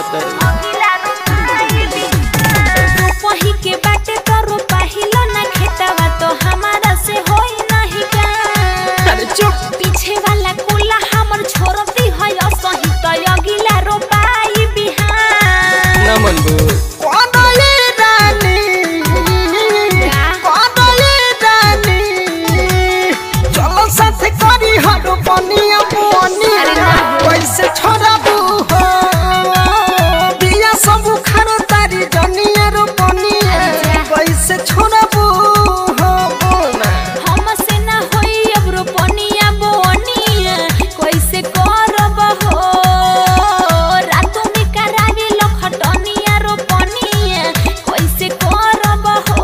कहत रोपही के बाटे तो रोपाहिलो ना खेतवा तो हमारा से होई नहीं का। अरे चुप पीछे वाला कोला हमर छोरती है असही तो अगिला रोपाई बिहान ना मनबू कैसे छोड़बू हो बिया सब खार तारी जनिया रो बनिया कैसे छोड़बू हो बोला हमसे ना होई अब रोपनिया बोनिया कैसे करब हो। रातों में करावी लखटनिया रोपनिया कैसे करब हो।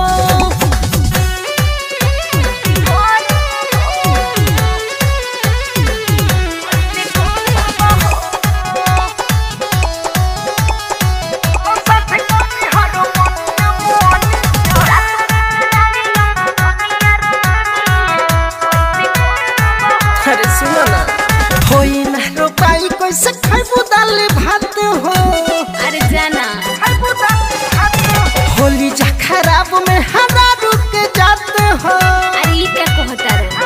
अरे सुनो ना होई ना रोपाई कैसे खाइबू दाल भात हो अरे जाना होली जा खराब में हरा रुक जात हो अरे ई क्या कहता रे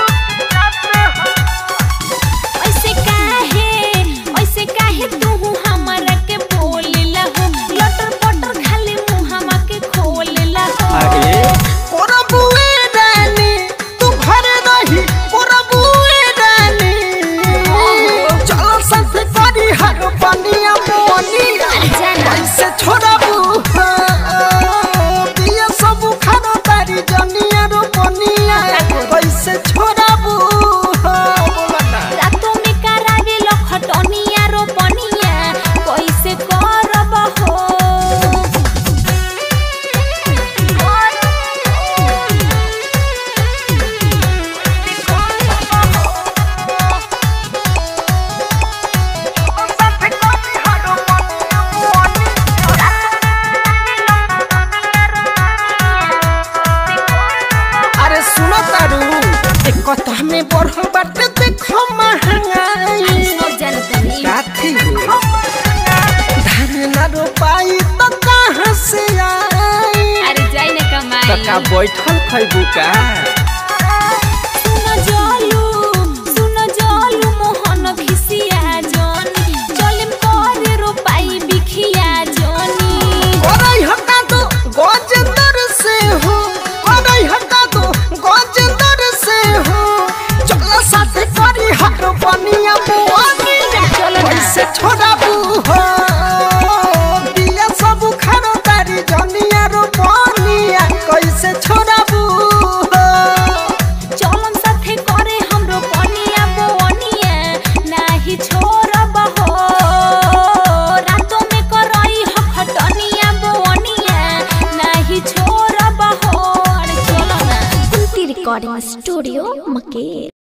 ऐसे काहे तू हमरा के बोलेला हो। लटर पटर खाली मुंहमा के खोलेला हो। अरे कोरबुए रानी तू घर रही कोरबुए रानी चलो साथ करी हर बनिया मोनिया कैसे छोड़बू हो बिया सब खाना तारी जनिया रो बनिया कैसे छोड़बू हो रातों में करावे लखटनिया रोपनिया कैसे करब हो। अरे सुनो तारू एक कथा में बढ़ बाटे देखो महंगाई सब जानता नहीं काथी हो धान ना रोपाई तो कहाँ से आई अरे जाई न तो कमाई। का बैठल खैबू का सुनो जलू मोहन खिसिया जनी चलिम करे रोपाई बिखिया जनी। और हटा दो गजेंद्र से हो और हटा दो गजेंद्र से हो चलो साथ करी हर बनिया मोनिया कैसे छोड़बू हो बिया सब खाना तारी जनिया रो बनिया कैसे छोड़बू हो चलम साथे करे हमरो पनिया बोनिया नाही छोड़ब हो। रातों में करई हखटनिया बोनिया नाही छोड़ब हो। अरे चलो ना। Recording studio Maker.